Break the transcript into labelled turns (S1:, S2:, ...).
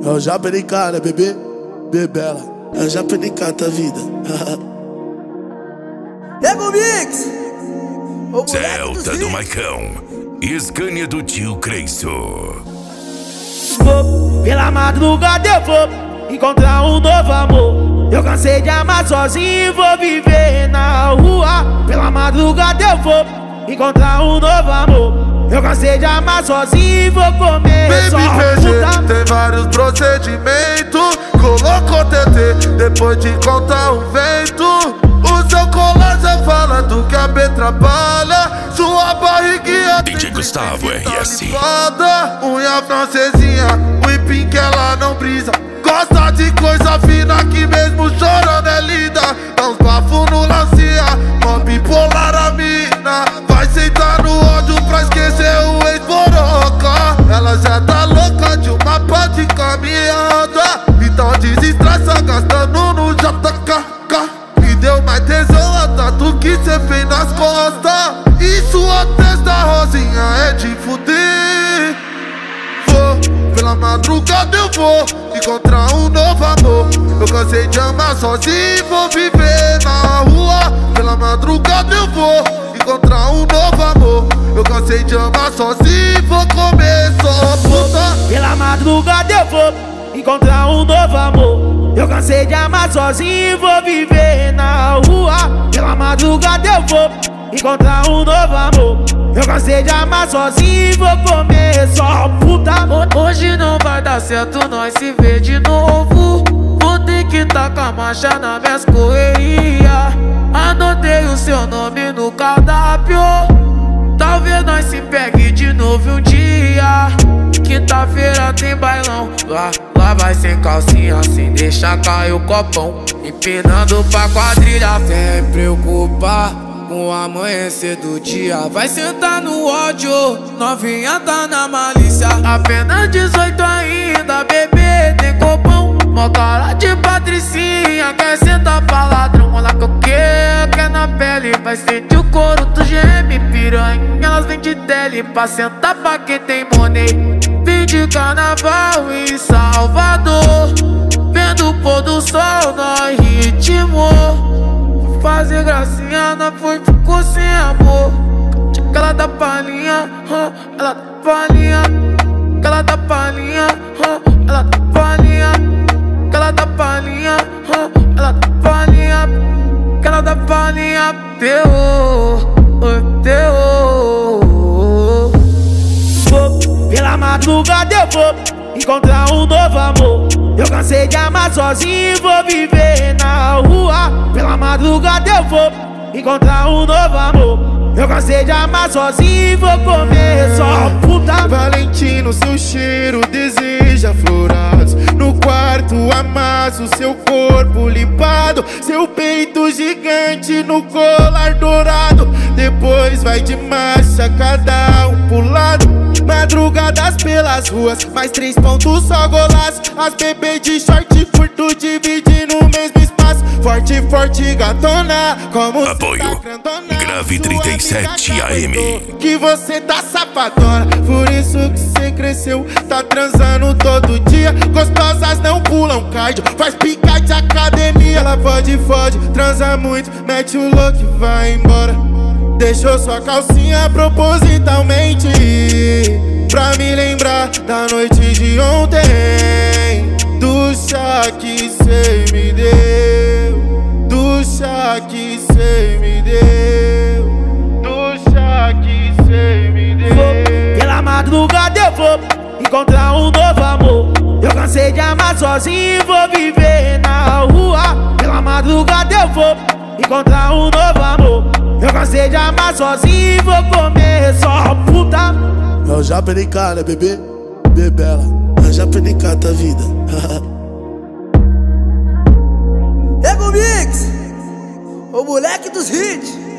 S1: Eu já perdi cara, bebê, bebela. Eu já perdi cara da vida.
S2: Ego Mix,
S3: Celta do Maicão e Scania do tio Creiço.
S2: Pela madrugada eu vou encontrar um novo amor. Eu cansei de amar sozinho e vou viver na rua. Pela madrugada eu vou encontrar um novo amor. Eu cansei de amar sozinho e vou comer só
S4: puta. Tem vários procedimentos. Colocou TT depois de contar um vento. O seu colar já fala do que a B trabalha. Sua barriguinha
S3: DJ Gustavo RS.
S4: Unha francesinha, whipping que ela não brisa. Gosta de coisa fina que mesmo chorando é linda. Dá uns bafos no lancia, mó bipolar a mina. Vai sentar no ódio pra esquecer o ex-boroca. Ela já tá louca de uma pá de caminhada. Então desestressa gastando no JKK. E deu mais tesão a tatu que cê fez nas costas. E sua testa rosinha é de fuder. Pela madrugada eu vou encontrar um novo amor. Eu cansei de amar sozinho, vou viver na rua. Pela madrugada eu vou encontrar um novo amor. Eu cansei de amar sozinho, vou comer só puta.
S2: Pela madrugada eu vou encontrar um novo amor. Eu cansei de amar sozinho, vou viver na rua. Pela madrugada eu vou encontrar um novo amor. Eu cansei de amar sozinho e vou comer só puta.
S5: Hoje não vai dar certo nós se ver de novo. Vou ter que tacar a marcha na minhas correrias. Anotei o seu nome no cardápio. Talvez nós se pegue de novo um dia. Quinta-feira tem bailão. Lá vai sem calcinha, sem deixar cair o copão. Empinando pra quadrilha, sem preocupar com o amanhecer do dia. Vai sentar no ódio, novinha tá na malícia. Apenas 18 ainda, bebê, tem copão. Mó cara de patricinha, quer sentar pra ladrão. Olha que eu quer na pele. Vai sentir o couro do geme, piranha. Elas vêm de tele pra sentar pra quem tem money. Vim de carnaval em Salvador, vendo o pôr do sol no ritmo. Fazer gracinha, não foi, ficou sem amor. Ela dá palhinha, ela dá palhinha. Ela dá palhinha, ela dá palhinha. Ela dá palhinha, ela dá palhinha. Ela dá palhinha, terror, terror.
S2: Pela madrugada eu vou encontrar um novo amor. Eu cansei de amar sozinho e vou viver na rua. Pela madrugada eu vou encontrar um novo amor. Eu cansei de amar sozinho e vou comer só puta.
S4: Valentino, seu cheiro deseja florados. No quarto amasso seu corpo limpado. Seu peito gigante no colar dourado. Depois vai de marcha, cada um pro lado. Madrugadas pelas ruas, mais 3 pontos só golaço. As bebês de short curto dividindo o mesmo espaço. Forte, forte, gatona, como
S3: apoio Grave 37 AM.
S4: Que você tá safadona, por isso que cê cresceu. Tá transando todo dia, gostosas não pulam cardio. Faz pica de academia, ela fode, transa muito, mete o louco e vai embora. Deixou sua calcinha propositalmente pra me lembrar da noite de ontem. Do chá que cê me deu, do chá que cê me deu, do chá que cê me deu.
S2: Pela madrugada eu vou encontrar um novo amor. Eu cansei de amar sozinho e vou viver na rua. Pela madrugada eu vou encontrar um novo amor. Eu cansei de amar sozinho e vou comer só puta.
S1: Eu já perdi cara, bebê, bebela. Eu já perdi cara da vida.
S2: Ego Mix, o moleque dos hits.